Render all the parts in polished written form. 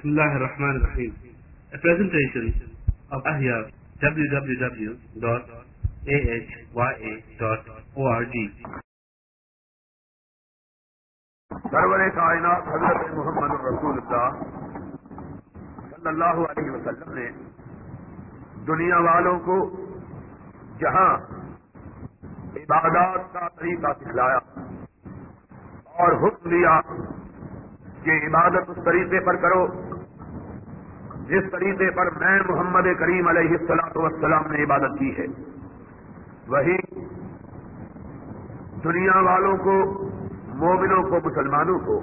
Bismillahirrahmanirrahim. A presentation of Ahya, www.ahya.org. سرور کائنات حضرت محمد رسول اللہ صلی اللہ علیہ وسلم نے دنیا والوں کو جہاں عبادات کا طریقہ سکھلایا اور حکم دیا کہ عبادت اس طریقے پر کرو جس طریقے پر میں محمد کریم علیہ الصلوۃ والسلام نے عبادت کی ہے، وہی دنیا والوں کو، مومنوں کو، مسلمانوں کو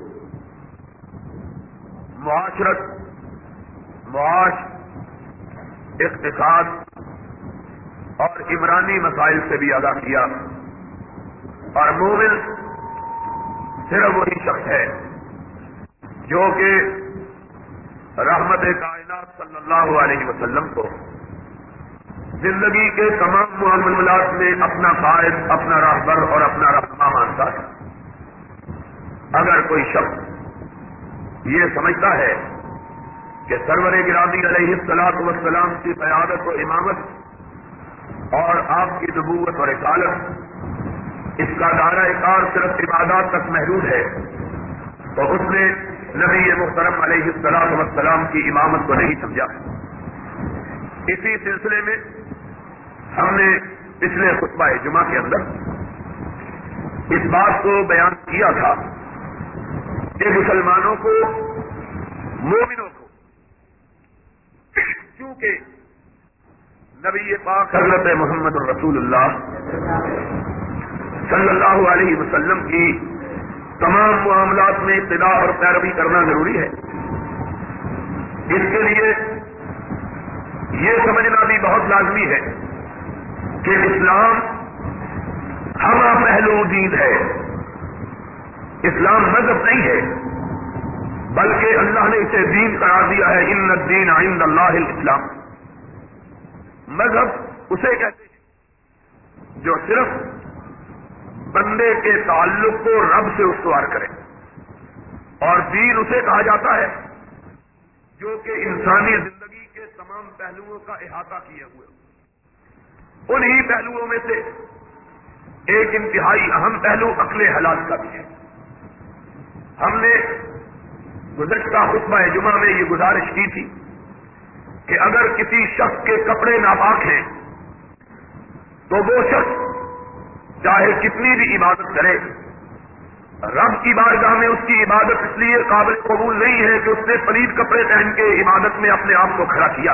معاشرت، معاش، اقتصاد اور عمرانی مسائل سے بھی آگاہ کیا۔ اور مومن صرف وہی شخص ہے جو کہ رحمت کائنات صلی اللہ علیہ وسلم کو زندگی کے تمام معاملات میں اپنا قائد، اپنا راہبر اور اپنا رہنما مانتا ہے۔ اگر کوئی شخص یہ سمجھتا ہے کہ سرور گرامی علیہ الصلوۃ والسلام کی قیادت و امامت اور آپ کی نبوت اور رسالت اس کا دائرہ کار صرف عبادات تک محدود ہے، تو اس نے نبی محترم علیہ الصلوۃ والسلام کی امامت کو نہیں سمجھا۔ اسی سلسلے میں ہم نے پچھلے خطبہ جمعہ کے اندر اس بات کو بیان کیا تھا کہ مسلمانوں کو، مومنوں کو، کیونکہ نبی پاک حضرت محمد رسول اللہ صلی اللہ علیہ وسلم کی تمام معاملات میں اتباع اور پیروی کرنا ضروری ہے، اس کے لیے یہ سمجھنا بھی بہت لازمی ہے کہ اسلام ہمہ پہلو دین ہے۔ اسلام مذہب نہیں ہے، بلکہ اللہ نے اسے دین قرار دیا ہے۔ ان الدین عند اللہ الاسلام۔ مذہب اسے کہتے ہیں جو صرف بندے کے تعلق کو رب سے استوار کرے، اور دین اسے کہا جاتا ہے جو کہ انسانی زندگی کے تمام پہلوؤں کا احاطہ کیے ہوئے۔ انہی پہلوؤں میں سے ایک انتہائی اہم پہلو عقل حلال کا بھی ہے۔ ہم نے گزشتہ خطبہ جمعہ میں یہ گزارش کی تھی کہ اگر کسی شخص کے کپڑے ناپاک ہیں تو وہ شخص چاہے کتنی بھی عبادت کرے، رب کی بارگاہ میں اس کی عبادت اس لیے قابل قبول نہیں ہے کہ اس نے پلید کپڑے پہن کے عبادت میں اپنے آپ کو کھڑا کیا۔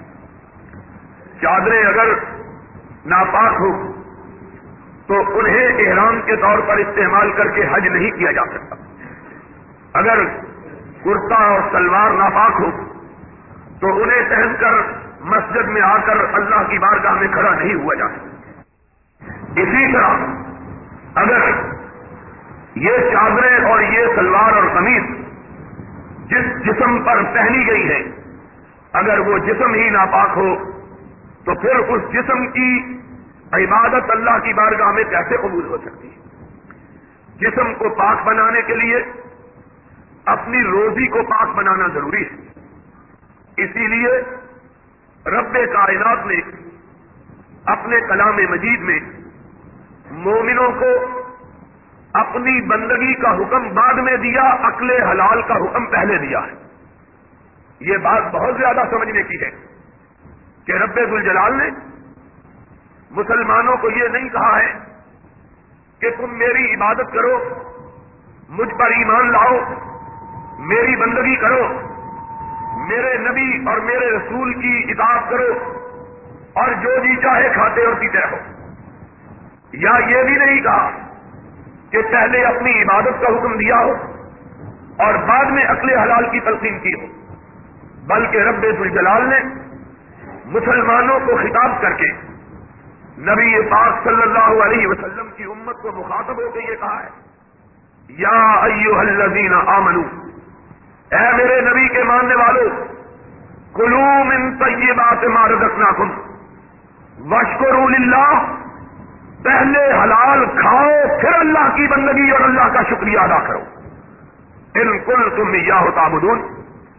چادریں اگر ناپاک ہو تو انہیں احرام کے طور پر استعمال کر کے حج نہیں کیا جا سکتا۔ اگر کرتا اور سلوار ناپاک ہو تو انہیں پہن کر مسجد میں آ کر اللہ کی بارگاہ میں کھڑا نہیں ہوا جا سکتا۔ اسی طرح اگر یہ چادریں اور یہ سلوار اور قمیض جس جسم پر پہنی گئی ہے، اگر وہ جسم ہی ناپاک ہو تو پھر اس جسم کی عبادت اللہ کی بارگاہ میں کیسے قبول ہو سکتی ہے؟ جسم کو پاک بنانے کے لیے اپنی روزی کو پاک بنانا ضروری ہے۔ اسی لیے رب کائنات نے اپنے کلام مجید میں مومنوں کو اپنی بندگی کا حکم بعد میں دیا، عقل حلال کا حکم پہلے دیا ہے۔ یہ بات بہت زیادہ سمجھنے کی ہے کہ رب ذوالجلال نے مسلمانوں کو یہ نہیں کہا ہے کہ تم میری عبادت کرو، مجھ پر ایمان لاؤ، میری بندگی کرو، میرے نبی اور میرے رسول کی اطاعت کرو اور جو جی چاہے کھاتے اور پیتے رہو۔ یا یہ بھی نہیں کہا کہ پہلے اپنی عبادت کا حکم دیا ہو اور بعد میں عقل حلال کی تلقین کی ہو، بلکہ رب ذوالجلال نے مسلمانوں کو خطاب کر کے نبی پاک صلی اللہ علیہ وسلم کی امت کو مخاطب ہو کے یہ کہا ہے، یا ایھا الذین آمنوا، اے میرے نبی کے ماننے والوں، کلوا من طیبات ما رزقناکم واشکروا للہ، پہلے حلال کھاؤ پھر اللہ کی بندگی اور اللہ کا شکریہ ادا کرو۔ ان کنتم ایاہ تعبدون،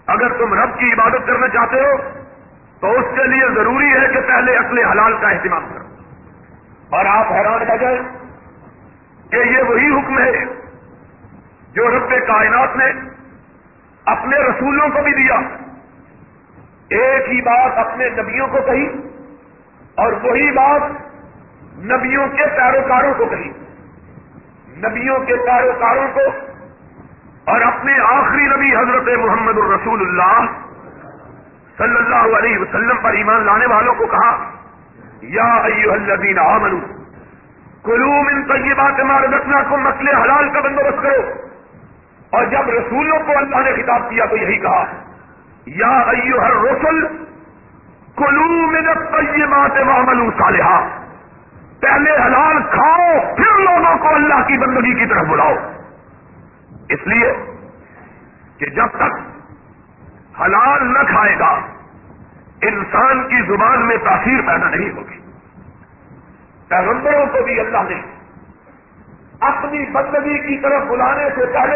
اگر تم رب کی عبادت کرنا چاہتے ہو تو اس کے لیے ضروری ہے کہ پہلے اکل حلال کا اہتمام کرو. اور آپ حیران رہ جائیں کہ یہ وہی حکم ہے جو رب کائنات نے اپنے رسولوں کو بھی دیا. ایک ہی بات اپنے نبیوں کو کہی اور وہی بات نبیوں کے پیروکاروں کو کہی. نبیوں کے پیروکاروں کو اور اپنے آخری نبی حضرت محمد الرسول اللہ صلی اللہ علیہ وسلم پر ایمان لانے والوں کو کہا یا ایھا الذین آمنوا کلوا من طیبات ما رزقناکم، اکل حلال کا بندوبست کرو. اور جب رسولوں کو اللہ نے خطاب کیا تو یہی کہا یا ایھا الرسل کلوا من الطیبات واعملوا صالحا. پہلے حلال کھاؤ پھر لوگوں کو اللہ کی بندگی کی طرف بلاؤ. اس لیے کہ جب تک حلال نہ کھائے گا انسان کی زبان میں تاثیر پیدا نہیں ہوگی. پیغمبروں کو بھی اللہ نے اپنی بندگی کی طرف بلانے سے پہلے،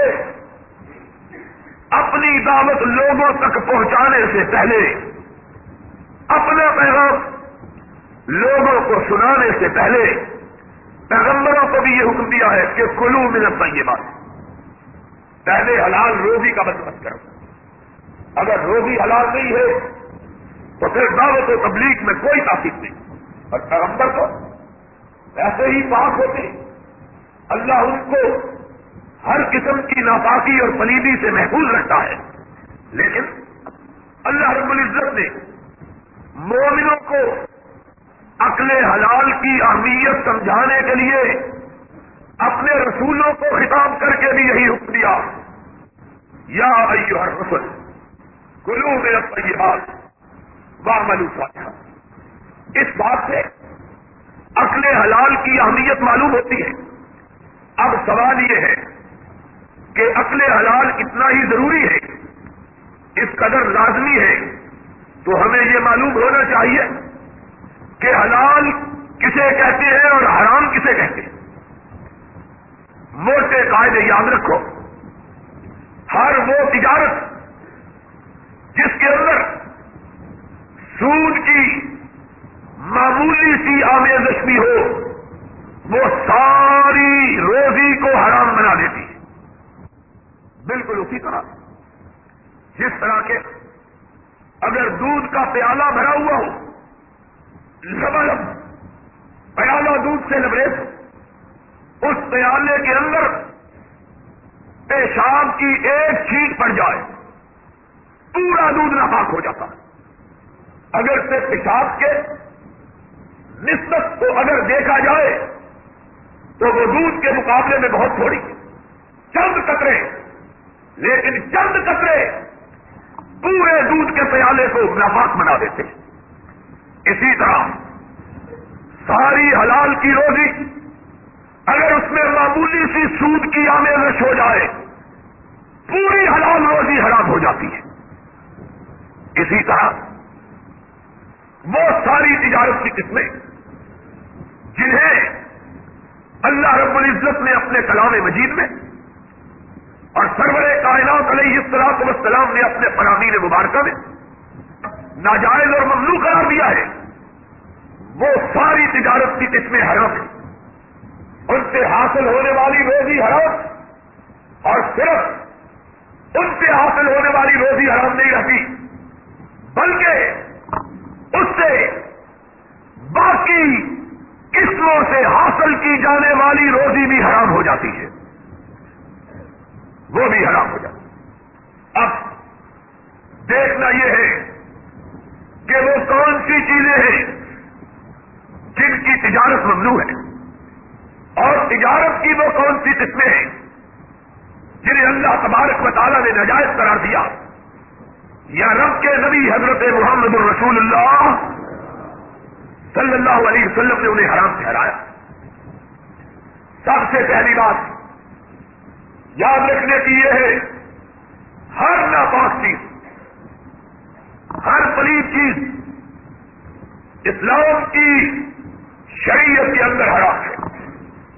اپنی دعوت لوگوں تک پہنچانے سے پہلے، اپنا پیغام لوگوں کو سنانے سے پہلے پیغمبروں کو بھی یہ حکم دیا ہے کہ کلوا من الطیبات، پہلے حلال روزی کا بندوبست کرو. اگر روزی حلال نہیں ہے تو پھر دعوت و تبلیغ میں کوئی تاثیر نہیں. اور پیغمبر کو ایسے ہی پاک ہوتے، اللہ ان کو ہر قسم کی ناپاکی اور پلیدی سے محفوظ رکھتا ہے. لیکن اللہ رب العزت نے مومنوں کو اکل حلال کی اہمیت سمجھانے کے لیے اپنے رسولوں کو خطاب کر کے بھی یہی حکم دیا یا ایھا الرسل کلوا من الطیبات واعملوا صالحا. اس بات سے اکل حلال کی اہمیت معلوم ہوتی ہے. اب سوال یہ ہے کہ اکل حلال اتنا ہی ضروری ہے، اس قدر لازمی ہے، تو ہمیں یہ معلوم ہونا چاہیے کہ حلال کسے کہتے ہیں اور حرام کسے کہتے ہیں. موٹے قاعدے یاد رکھو. ہر وہ تجارت جس کے اندر سود کی معمولی سی آمیزش بھی ہو وہ ساری روزی کو حرام بنا دیتی ہے. بالکل اسی طرح جس طرح کے اگر دودھ کا پیالہ بھرا ہوا ہو، لبالب پیالہ دودھ سے لبریز، اس پیالے کے اندر پیشاب کی ایک چھینٹ پڑ جائے پورا دودھ ناپاک ہو جاتا ہے. اگر سے پیشاب کے نسبت کو اگر دیکھا جائے تو وہ دودھ کے مقابلے میں بہت تھوڑی، چند قطرے، لیکن چند قطرے پورے دودھ کے پیالے کو ناپاک بنا دیتے. اسی طرح ساری حلال کی روزی اگر اس میں معمولی سی سود کی آمیزش ہو جائے پوری حلال روزی حرام ہو جاتی ہے. اسی طرح وہ ساری تجارت کی قسمیں جنہیں اللہ رب العزت نے اپنے کلام مجید میں اور سرور کائنات علیہ الصلوۃ والسلام نے اپنے فرامین مبارکہ میں ناجائز اور ممنوع قرار دیا ہے، وہ ساری تجارت کی قسمیں حرام ہیں. ان سے حاصل ہونے والی روزی حرام، اور صرف ان سے حاصل ہونے والی روزی حرام نہیں رہتی بلکہ اس سے باقی قسموں سے حاصل کی جانے والی روزی بھی حرام ہو جاتی ہے، وہ بھی حرام ہو جاتی ہے. اب دیکھنا یہ ہے کہ وہ کون سی چیزیں ہیں جن کی تجارت ممنوع ہے، اور تجارت کی وہ کون سی قسمیں ہیں جنہیں اللہ تبارک و تعالیٰ نے ناجائز قرار دیا یا رب کے نبی حضرت محمد الرسول اللہ صلی اللہ علیہ وسلم نے انہیں حرام ٹھہرایا. سب سے پہلی بات یاد رکھنے کی یہ ہے، ہر ناپاک چیز، ہر پلید چیز اسلام کی شریعت کے اندر حرام ہے.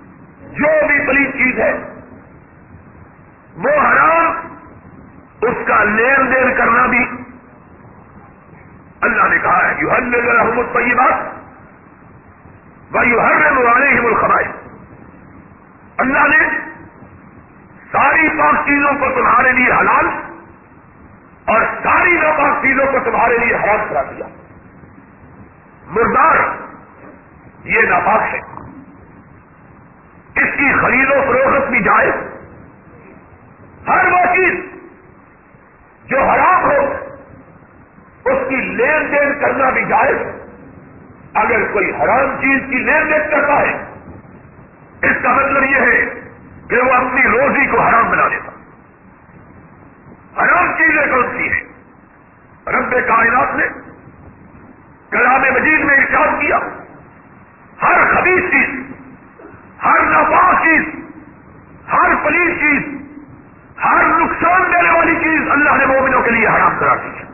جو بھی پلید چیز ہے وہ حرام، اس کا کا لین دین کرنا بھی اللہ نے کہا ہے یحلل لهم الطیبات ویحرم علیہم الخبائث. اللہ نے ساری پاک چیزوں کو تمہارے لیے حلال اور ساری ناپاک چیزوں کو تمہارے لیے حرام کرا دیا. مردار یہ ناپاک ہے، اس کی خرید و فروخت بھی جائز. ہر وہ چیز جو حرام ہو اس کی لین دین کرنا بھی جائز. اگر کوئی حرام چیز کی لین دین کرتا ہے اس کا مطلب یہ ہے کہ وہ اپنی روزی کو حرام بنا دیتا. حرام چیزیں کون سی ہیں؟ رب کائنات نے کلام مجید میں ارشاد کیا ہر خبیث چیز، ہر ناپاک چیز، ہر پلیت چیز، ہر نقصان دینے والی چیز اللہ نے مومنوں کے لیے حرام قرار دی ہے.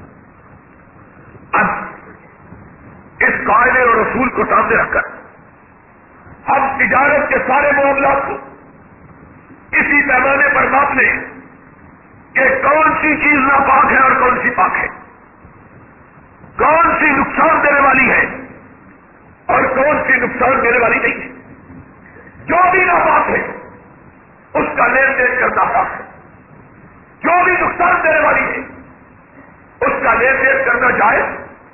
اب اس قاعدے اور رسول کو سامنے رکھ کر ہم تجارت کے سارے معاملات کو اسی پیمانے پر ناپ لیں کہ کون سی چیز ناپاک ہے اور کون سی پاک ہے، کون سی نقصان دینے والی ہے اور کون سی نقصان دینے والی نہیں ہے. جو بھی ناپاک ہے اس کا لین دین کرنا حرام ہے، جو بھی نقصان دینے والی ہے اس کا لین دین کرنا جائز.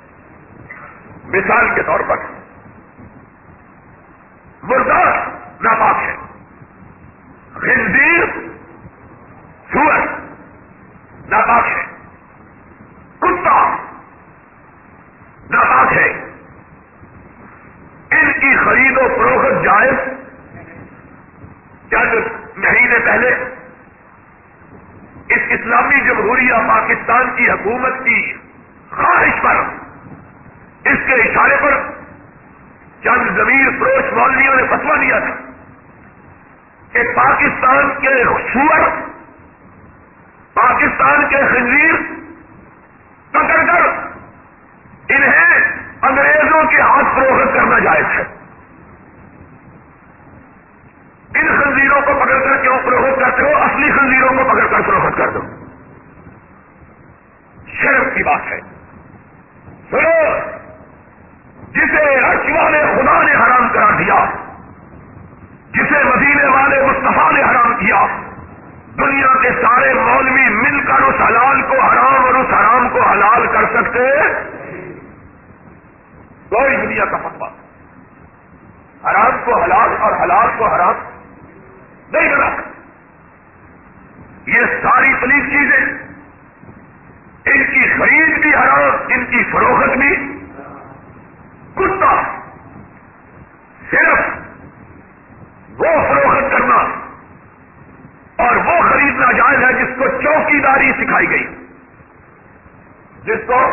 مثال کے طور پر مردار ناپاک ہے، خنزیر سور ناپاک ہے، کتا ناپاک ہے. ان کی خرید و فروخت جائز. چند مہینے پہلے اس اسلامی جمہوریہ پاکستان کی حکومت کی خواہش پر، اس کے اشارے پر چند ضمیر فروش مولویوں نے فتویٰ دیا تھا کہ پاکستان کے سور، پاکستان کے خنزیر پکڑ کر انہیں انگریزوں کے ہاتھ فروخت کرنا جائز ہے. ان خنزیروں کو پکڑ کر کیوں فروخت کرتے ہو؟ اصلی خنزیروں کو پکڑ کر فروخت کر دو. شرم کی بات ہے. سنو، جسے عرش والے خدا نے حرام قرار دیا، جسے مدینے والے مصطفیٰ نے حرام کیا، دنیا کے سارے مولوی مل کر اس حلال کو حرام اور اس حرام کو حلال کر سکتے؟ کوئی دنیا کا فتویٰ حرام کو حلال اور حلال کو حرام نہیں بنا سکتا. یہ ساری پلیت چیزیں، ان کی خرید بھی حرام، ان کی فروخت بھی. کتا صرف وہ فروخت کرنا اور وہ خریدنا جائز ہے جس کو چوکیداری سکھائی گئی، جس کو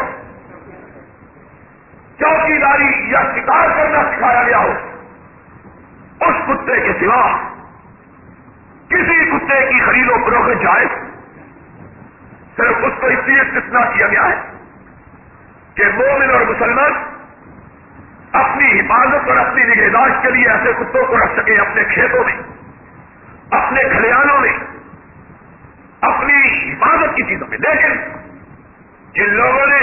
چوکیداری یا شکار کرنا سکھایا گیا ہو. اس کتے کے سوا کسی کتے کی خرید و فروخت جائز. صرف اس کو اس لیے استثناء کیا گیا ہے کہ مومن اور مسلمان اپنی حفاظت اور اپنی نگہداشت کے لیے ایسے کتوں کو رکھ سکے اپنے کھیتوں میں، اپنے کھلیانوں میں، اپنی حفاظت کی چیزوں میں. لیکن جن لوگوں نے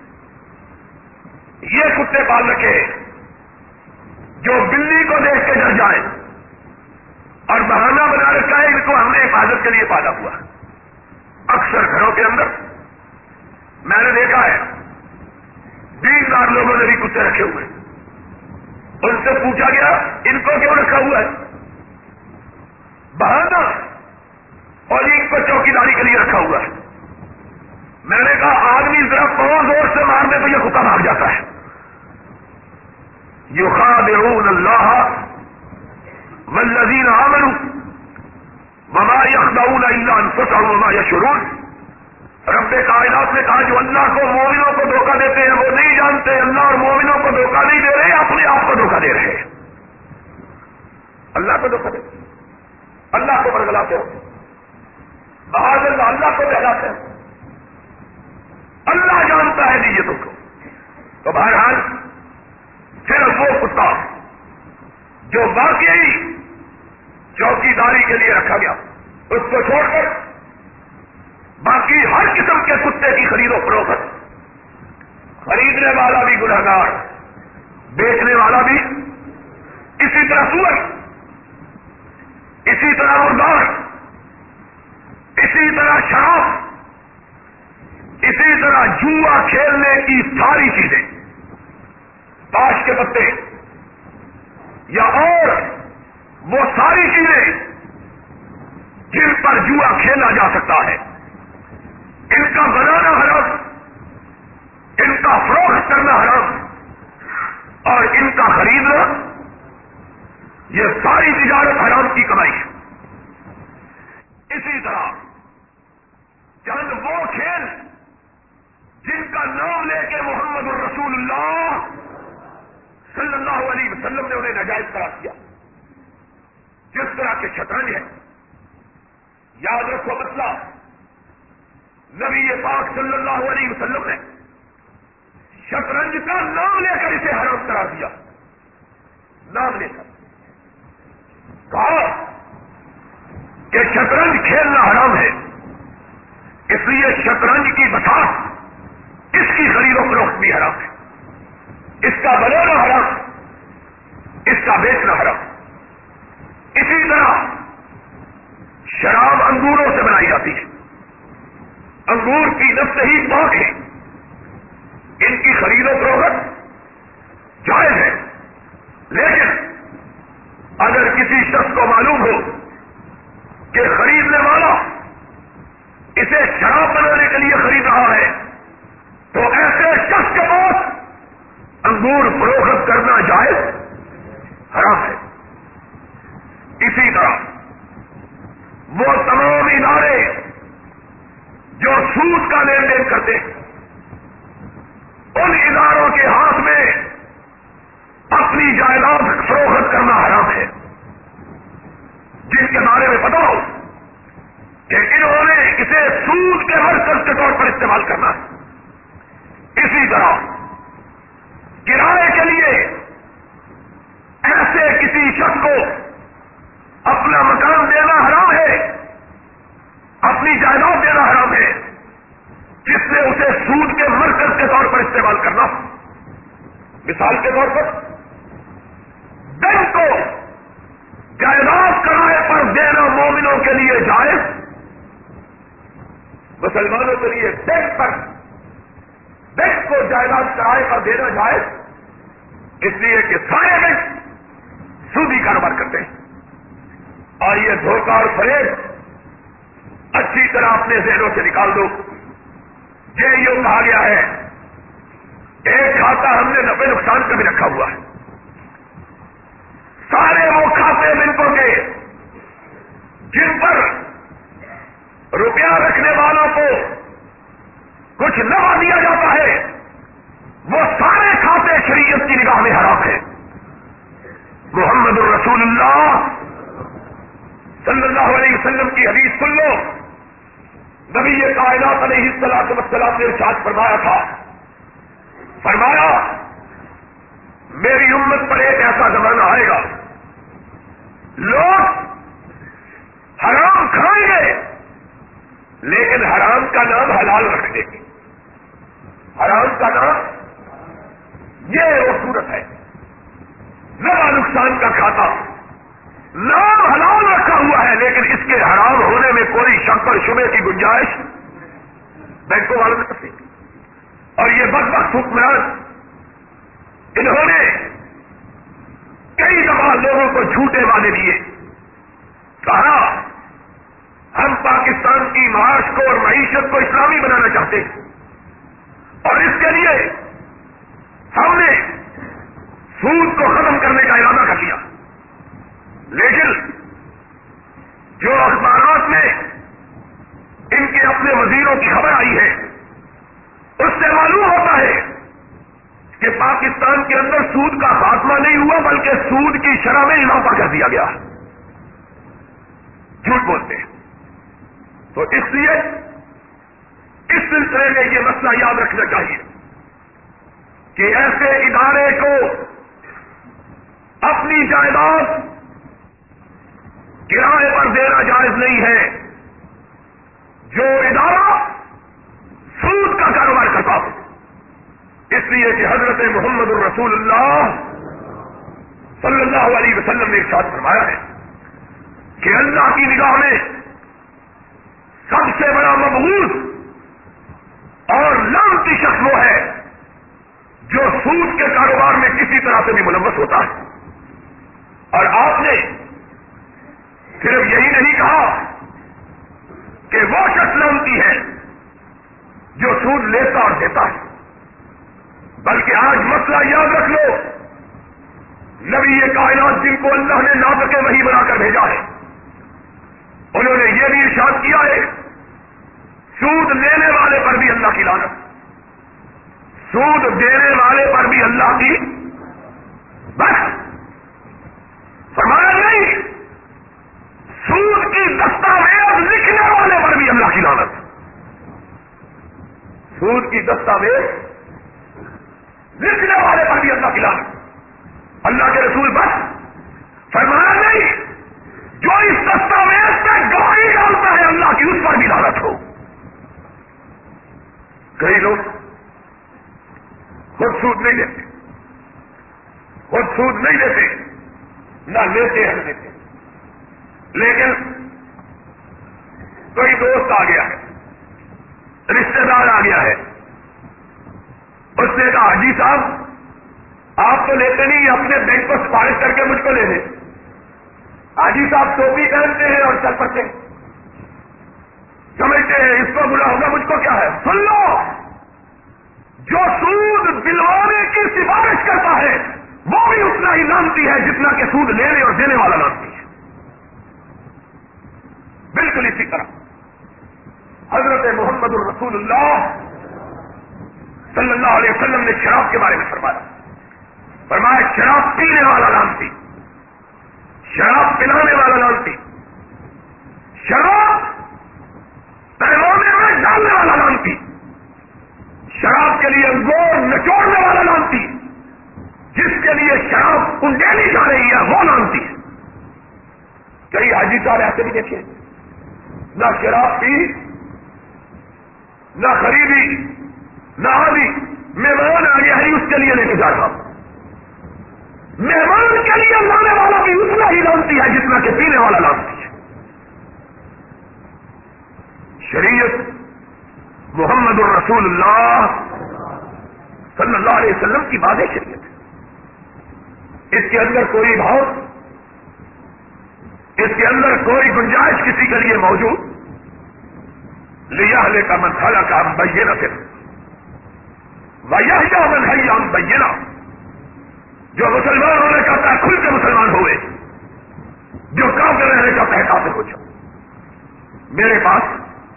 یہ کتے پال رکھے جو بلی کو دیکھ کے ڈر جائے اور بہانہ بنا رکھا ہے ان کو ہم نے حفاظت کے لیے پالا ہوا. اکثر گھروں کے اندر میں نے دیکھا ہے 20,000 لوگوں نے بھی کتے رکھے ہوئے. ان سے پوچھا گیا ان کو کیوں رکھا ہوا ہے؟ بہانہ اور ان کو چوکیداری کے لیے رکھا ہوا ہے. میں نے کہا آدمی ذرا پاؤں زور سے مارنے تو یہ کتا بھاگ جاتا ہے. یخادعون اللہ والذین آمنوا وما یخدعون الا انفسهم وما یشعرون. رب کائنات نے کہا جو اللہ کو مومنوں کو دھوکہ دیتے ہیں وہ نہیں جانتے اللہ اور مومنوں کو دھوکہ نہیں دے رہے، اپنے آپ کو دھوکہ دے رہے ہیں. اللہ کو دھوکہ دے، اللہ کو برگلاتے ہو، معاذ اللہ اللہ کو بہلاتے ہو. اللہ جانتا ہے نیتوں کو. تو بہرحال صرف وہ کتا جو واقعی چوکیداری کے لیے رکھا گیا اس کو چھوڑ کر باقی ہر قسم کے کتے کی خرید و فروخت، خریدنے والا بھی گنہگار، بیچنے والا بھی، اسی طرح سور، اسی طرح مردار، اسی طرح شراب، اسی طرح جوا کھیلنے کی ساری چیزیں، تاش کے پتے یا اور وہ ساری چیزیں جن پر جوا کھیلا جا سکتا ہے، ان کا بنانا حرام، ان کا فروخت کرنا حرام اور ان کا خریدنا، یہ ساری تجارت حرام کی کمائی ہے۔ اسی طرح چند وہ کھیل جن کا نام لے کے محمد الرسول اللہ صلی اللہ علیہ وسلم نے انہیں ناجائز قرار دیا، جس طرح کے شطرنج ہے، یاد رکھو مسئلہ، نبی پاک صلی اللہ علیہ وسلم نے شطرنج کا نام لے کر اسے حرام قرار دیا، نام لے کر کہا کہ شطرنج کھیلنا حرام ہے، اس لیے شطرنج کی بساط، اس کی خرید و فروخت بھی حرام ہے، اس کا بنانا حرام، اس کا بیچنا حرام۔ اسی طرح شراب انگوروں سے بنائی جاتی ہے، انگور کی نفس ہی پاک ہے، ان کی خرید و فروخت جائز ہے، لیکن اگر کسی شخص کو معلوم ہو کہ خریدنے والا اسے شراب بنانے کے لیے خرید رہا ہے تو ایسے شخص کے پاس انگور فروخت کرنا جائز حرام ہے۔ اسی طرح وہ تمام ادارے جو سود کا لین دین کرتے ہیں، ان اداروں کے ہاتھ میں اپنی جائیداد فروخت کرنا حرام ہے، جن کے بارے میں پتا ہو کہ انہوں نے اسے سود کے مرکز کے طور پر استعمال کرنا ہے۔ اسی طرح کرائے کے لیے ایسے کسی شخص کو اپنا مکان دینا حرام ہے، اپنی جائیداد دینا حرام ہے، جس نے اسے سود کے مرکز کے طور پر استعمال کرنا۔ مثال کے طور پر بینک کو جائیداد کرائے پر دینا مومنوں کے لیے جائز، مسلمانوں کے لیے بینک کو جائیداد کرائے پر دینا جائز، اس لیے کہ سارے بینک سودی کاروبار کرتے ہیں، اور یہ دھوکہ اور فریب اچھی طرح اپنے ذہنوں سے نکال دو۔ یہ یوں کہا گیا ہے، ایک کھاتا ہم نے نفع نقصان کا بھی رکھا ہوا ہے، سارے وہ کھاتے بینکوں کے جن پر روپیہ رکھنے والوں کو کچھ نفع دیا جاتا ہے، وہ سارے کھاتے شریعت کی نگاہ میں حرام ہیں۔ محمد الرسول اللہ صلی اللہ علیہ وسلم کی حدیث سن لو، نبی کائنات علیہ الصلوۃ والسلام نے ارشاد فرمایا تھا، فرمایا میری امت پر ایک ایسا زمانہ آئے گا، لوگ حرام کھائیں گے لیکن حرام کا نام حلال رکھ دیں گے، حرام کا نام، یہ وہ صورت ہے، نفع نقصان کا کھاتا، نام حلال رکھا ہوا ہے لیکن اس کے حرام ہونے میں کوئی شک اور شبے کی گنجائش بینکوں والوں نے کرتی۔ اور یہ بدبخت حکمران، انہوں نے کئی دفعہ لوگوں کو جھوٹے وعدے دیے، کہا ہم پاکستان کی معاش کو اور معیشت کو اسلامی بنانا چاہتے ہیں اور اس کے لیے ہم نے سود کو ختم کرنے کا ارادہ کر لیا، لیکن جو اخبارات میں ان کے اپنے وزیروں کی خبر آئی ہے اس سے معلوم ہوتا ہے کہ پاکستان کے اندر سود کا خاتمہ نہیں ہوا بلکہ سود کی شرح میں اضافہ کر دیا گیا، جھوٹ بولتے ہیں۔ تو اس لیے اس سلسلے میں یہ مسئلہ یاد رکھنا چاہیے کہ ایسے ادارے کو اپنی جائیداد کرائے پر دینا جائز نہیں ہے جو ادارہ سود کا کاروبار کرتا ہو، اس لیے کہ حضرت محمد الرسول اللہ صلی اللہ علیہ وسلم نے ارشاد فرمایا ہے کہ اللہ کی نگاہ میں سب سے بڑا مبغوض اور لعنتی شخص وہ ہے جو سود کے کاروبار میں کسی طرح سے بھی ملوث ہوتا ہے۔ اور آپ نے صرف یہی نہیں کہا کہ وہ شخص لعنتی ہے جو سود لیتا اور دیتا ہے، بلکہ آج مسئلہ یاد رکھ لو، نبی یہ کائنات جن کو اللہ نے ناطق وحی بنا کر بھیجا ہے، انہوں نے یہ بھی ارشاد کیا ہے سود لینے والے پر بھی اللہ کی لعنت، سود دینے والے پر بھی اللہ کی، بس فرمایا نہیں، سود کی دستاویز لکھنے والے پر بھی اللہ کی لعنت، سود کی دستاویز لکھنے والے پر بھی اللہ کی لعنت۔ اللہ کے رسول بس فرمایا نہیں، جو اس دستاویز پہ گواہی ڈالتا ہے اللہ کی، اس پر بھی لعنت ہو۔ کئی لوگ خود سود نہیں لیتے، خود سود نہیں لیتے، نہ لیتے ہیں نہ دیتے، لیکن کوئی دوست آ گیا ہے، رشتہ دار آ گیا ہے، اس نے کہا حاجی صاحب آپ تو لیتے نہیں، اپنے بینک کو سفارش کر کے مجھ کو لے دیں۔ حاجی صاحب ٹوپی پہنتے ہیں اور چل پڑتے ہیں، سمجھتے ہیں اس کو برا ہوگا، مجھ کو کیا ہے۔ سن لو، جو سود دلوانے کی سفارش کرتا ہے وہ بھی اتنا ہی لانتی ہے جتنا کہ سود لینے اور دینے والا لانتی ہے۔ بالکل اسی طرح حضرت محمد الرسول اللہ صلی اللہ علیہ وسلم نے شراب کے بارے میں فرمایا شراب پینے والا لانتی، شراب پلانے والا لانتی، شراب پیمانے میں ڈالنے والا لانتی، شراب کے لیے انگور نچوڑنے والا لانتی، جس کے لیے شراب کنڈیلی جا رہی ہے وہ لانتی ہے۔ کئی حاجی صاحب ایسے بھی دیکھیں، نہ شراب پی، نہ خریدی، نہ آدھی، مہمان آ گیا ہے اس کے لیے لے کے جا رہا، مہمان کے لیے لانے والا بھی اتنا ہی لانتی ہے جتنا کہ پینے والا لانتی ہے۔ شریعت محمد الرسول اللہ صلی اللہ علیہ وسلم کی واضح شریعت ہے، اس کے اندر کوئی بھاؤ، اس کے اندر کوئی گنجائش کسی کے لیے موجود لِيَهْلِكَ مَنْ هَلَكَ عَنْ بَيِّنَةٍ وَيَحْيَىٰ مَنْ حَيَّ عَنْ بَيِّنَةٍ، جو مسلمان ہونے کا ہے کھل کے مسلمان ہوئے، جو کافر رہنے کا ہے کافر ہو جائے۔ میرے پاس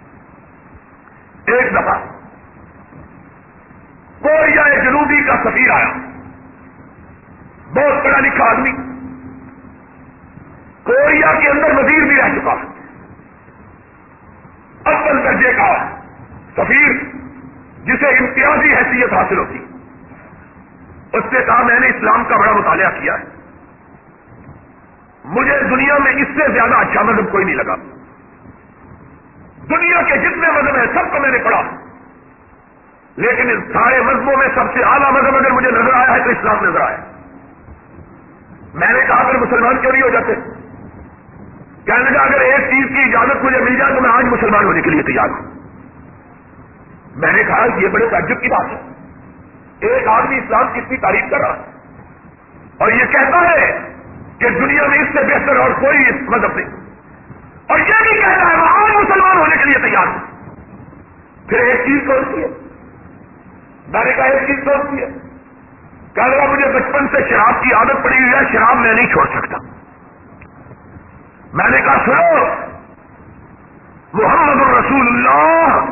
ایک دفعہ کوریا جنوبی کا سفیر آیا، بہت پڑھا لکھا آدمی، کوریا کے اندر وزیر بھی رہ چکا، اول درجے کا سفیر جسے امتیازی حیثیت حاصل ہوتی، اس نے کہا میں نے اسلام کا بڑا مطالعہ کیا ہے، مجھے دنیا میں اس سے زیادہ اچھا مذہب کوئی نہیں لگا، دنیا کے جتنے مذہب ہیں سب کو میں نے پڑھا، لیکن ان سارے مذہبوں میں سب سے اعلیٰ مذہب اگر مجھے نظر آیا ہے تو اسلام نظر آیا۔ میں نے کہا پھر مسلمان کیوں نہیں ہو جاتے؟ کہنے لگا اگر ایک چیز کی اجازت مجھے مل جائے تو میں آج مسلمان ہونے کے لیے تیار ہوں۔ میں نے کہا یہ بڑے تعجب کی بات ہے، ایک آدمی اسلام کی اتنی تعریف کر رہا اور یہ کہتا ہے کہ دنیا میں اس سے بہتر اور کوئی مذہب نہیں، اور یہ بھی کہتا ہے وہ آج مسلمان ہونے کے لیے تیار ہوں۔ پھر ایک چیز کون سی ہے؟ میں نے کہا ایک چیز کون سی ہے؟ کہا لگا مجھے بچپن سے شراب کی عادت پڑی ہوئی ہے، شراب میں نہیں چھوڑ سکتا۔ میں نے کہا سنو، محمد الرسول اللہ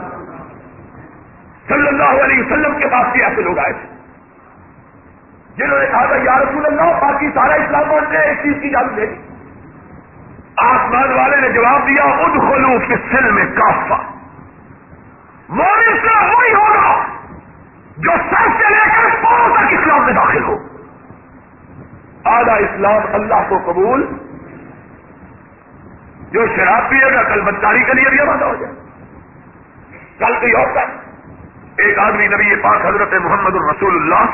صلی اللہ علیہ وسلم کے پاس بھی ایسے لوگ آئے تھے جنہوں نے کہا تھا یا رسول اللہ باقی سارا اسلام مانتے ہیں، ایک چیز کی اجازت دے دی۔ آسمان والے نے جواب دیا ادخلوا فی السلم کافہ، مومن سے وہی ہوگا جو سر سے لے کر پاؤں تک اسلام میں داخل ہو۔ آدھا اسلام اللہ کو قبول، جو شراب پیے گا کل بدکاری کے لیے بھی آمادہ ہو جائے، کل کی اور تک ایک آدمی نبی پاک حضرت محمد الرسول اللہ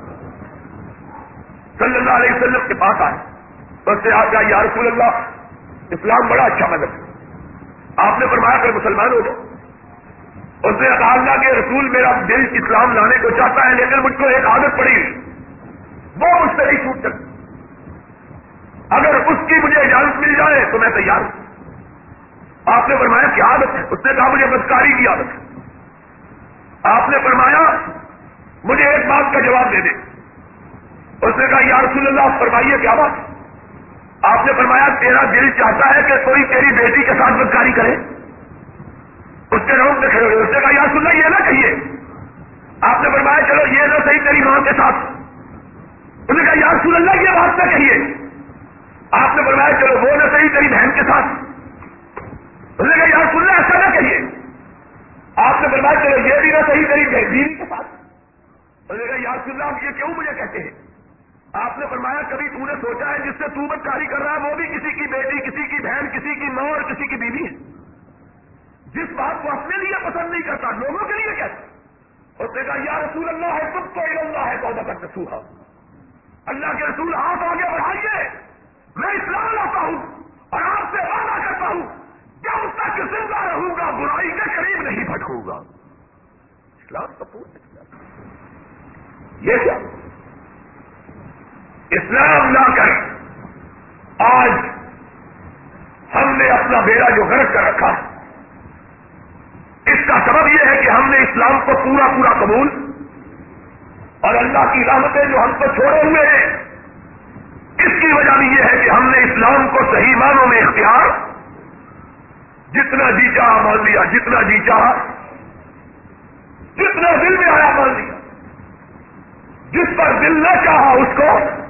صلی اللہ علیہ وسلم کے پاس آئے. اس سے آپ کا یا رسول اللہ اسلام بڑا اچھا مذہب ہے, آپ نے فرمایا کہ مسلمان ہو جائے. اس نے کہا اللہ کے رسول میرا دل اسلام لانے کو چاہتا ہے لیکن مجھ کو ایک عادت پڑی وہ مجھ سے نہیں چھوٹ سکتی, اگر اس کی مجھے اجازت مل جائے تو میں تیار ہوں. آپ نے فرمایا کیا عادت ہے؟ اس نے کہا مجھے بدکاری کی عادت ہے. آپ نے فرمایا مجھے ایک بات کا جواب دے دے. اس نے کہا یا رسول اللہ فرمائیے کیا بات. آپ نے فرمایا تیرا دل چاہتا ہے کہ کوئی تیری بیٹی کے ساتھ بدکاری کرے. اس کے روپ میں کھڑے ہوئے. اس نے کہا یا رسول اللہ یہ نہ کہیے. آپ نے فرمایا چلو یہ نہ صحیح تیری ماں کے ساتھ. اس نے کہا یا رسول اللہ یہ بات نہ کہیے. آپ نے فرمایا چلو وہ نہ صحیح تیری بہن کے ساتھ. اس نے کہا یا رسول اللہ ایسا نہ کہیے. آپ نے فرمایا چلو یہ بھی نہ صحیح تیری بیوی کے ساتھ. اس نے کہا یا رسول اللہ یہ کیوں مجھے کہتے ہیں. آپ نے فرمایا کبھی تو نے سوچا ہے جس سے تو بدکاری کر رہا ہے وہ بھی کسی کی بیٹی, کسی کی بہن, کسی کی ماں اور کسی کی بیوی ہے. جس بات کو اپنے لیے پسند نہیں کرتا لوگوں کے لیے کہتا. اس نے کہا یا رسول اللہ ہے تم تو اللہ ہے توبہ کر نصوحا. اللہ کے رسول ہاتھ آگے بڑھائیے, میں اسلام لاتا ہوں اور آپ سے وعدہ کرتا ہوں جب تک زندہ رہوں گا برائی کے قریب نہیں بھٹکوں گا. اسلام کا پورا یہ کیا اسلام لا کر آج ہم نے اپنا بیڑا جو غرق کر رکھا ہے, اس کا سبب یہ ہے کہ ہم نے اسلام کو پورا پورا قبول اور اللہ کی رحمتیں جو ہم کو چھوڑے ہوئے ہیں اس کی وجہ بھی یہ ہے کہ ہم نے اسلام کو صحیح معنوں میں اختیار جتنا جی چاہا مان لیا, جتنا جی چاہا جتنا دل میں آیا مان لیا, جس پر دل نہ چاہا اس کو.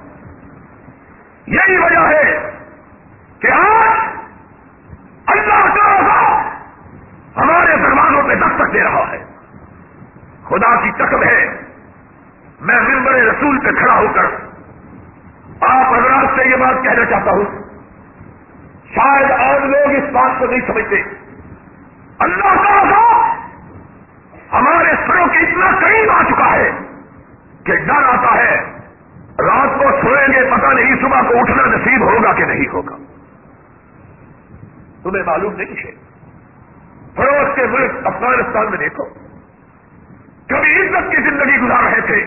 یہی وجہ ہے کہ آج اللہ کا عذاب ہمارے دروازوں پہ دستک دے رہا ہے. خدا کی قسم ہے میں منبر رسول پہ کھڑا ہو کر آپ حضرات سے یہ بات کہنا چاہتا ہوں, شاید آج لوگ اس بات کو نہیں سمجھتے. اللہ کا عذاب ہمارے سروں کے اتنا قریب آ چکا ہے کہ ڈر آتا ہے رات کو سوئیں گے پتہ نہیں صبح کو اٹھنا نصیب ہوگا کہ نہیں ہوگا. تمہیں معلوم نہیں ہے پڑوس کے ملک افغانستان میں دیکھو کبھی عزت کی زندگی گزار رہے تھے,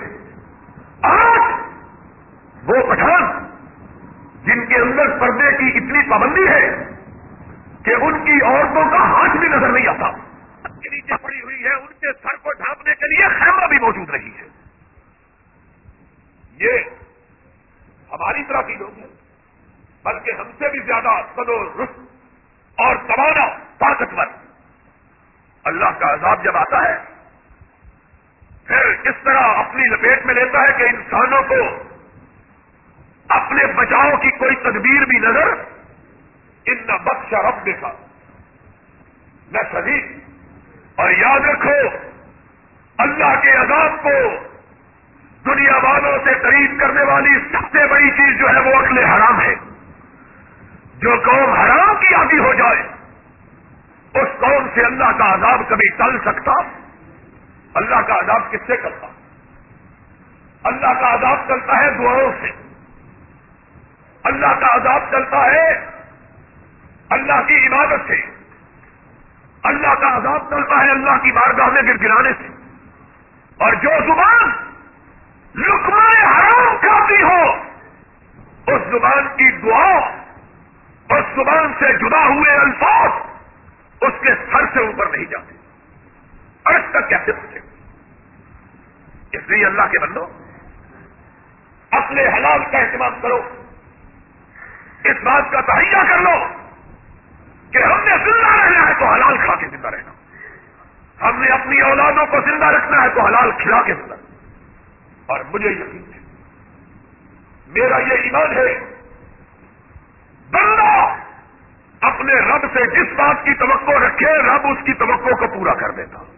آج وہ پٹھان جن کے اندر پردے کی اتنی پابندی ہے کہ ان کی عورتوں کا ہاتھ بھی نظر نہیں آتا, کے نیچے پڑی ہوئی ہے, ان کے سر کو ڈھانپنے کے لیے خیمہ بھی موجود نہیں ہے. یہ ہماری طرح کی لوگ ہیں بلکہ ہم سے بھی زیادہ سد و رست اور توانا طاقتور. اللہ کا عذاب جب آتا ہے پھر اس طرح اپنی لپیٹ میں لیتا ہے کہ انسانوں کو اپنے بچاؤ کی کوئی تدبیر بھی نظر ان نہ بخش رب کا نہ شدید. اور یاد رکھو اللہ کے عذاب کو دنیا والوں سے قریب کرنے والی سب سے بڑی چیز جو ہے وہ اکل حرام ہے. جو قوم حرام کی عادی ہو جائے اس قوم سے اللہ کا عذاب کبھی ٹل سکتا؟ اللہ کا عذاب کس سے کرتا؟ اللہ کا عذاب چلتا ہے دعاؤں سے, اللہ کا عذاب چلتا ہے اللہ کی عبادت سے, اللہ کا عذاب چلتا ہے اللہ کی بارگاہ میں گڑگڑانے سے. اور جو زبان لقمہ حرام کھاتی ہو اس زبان کی دعا, اس زبان سے جدا ہوئے الفاظ اس کے سر سے اوپر نہیں جاتے, عرش تک کیسے پہنچے. اس لیے اللہ کے بندو اپنے حلال کا اہتمام کرو, اس بات کا تہیہ کر لو کہ ہم نے زندہ رہنا ہے تو حلال کھا کے زندہ رہنا, ہم نے اپنی اولادوں کو زندہ رکھنا ہے تو حلال کھلا کے زندہ رہنا. اور مجھے یقین ہے, میرا یہ ایمان ہے, بندہ اپنے رب سے جس بات کی توقع رکھے رب اس کی توقع کو پورا کر دیتا.